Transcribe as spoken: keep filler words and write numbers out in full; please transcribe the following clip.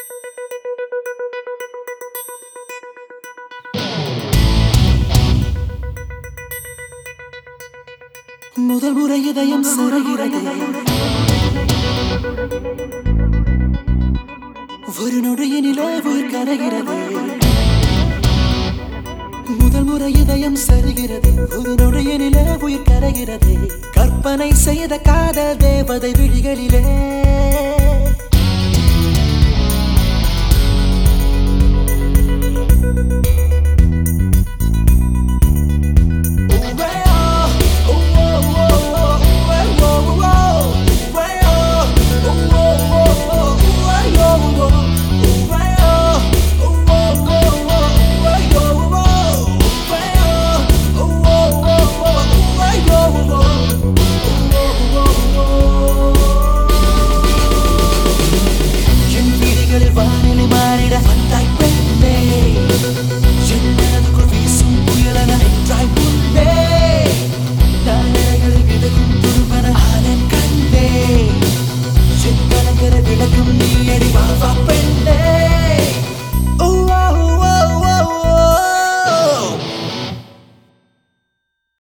முதல் முறை இதயம் சிறைகிறது ஒரு நொடியினிலே உயிர் கரைகிறது முதல் முறை இதயம் சரிகிறது ஒரு நொடியினிலே உயிர் கரைகிறது கற்பனை செய்த காதல் தேவதை விழிகளிலே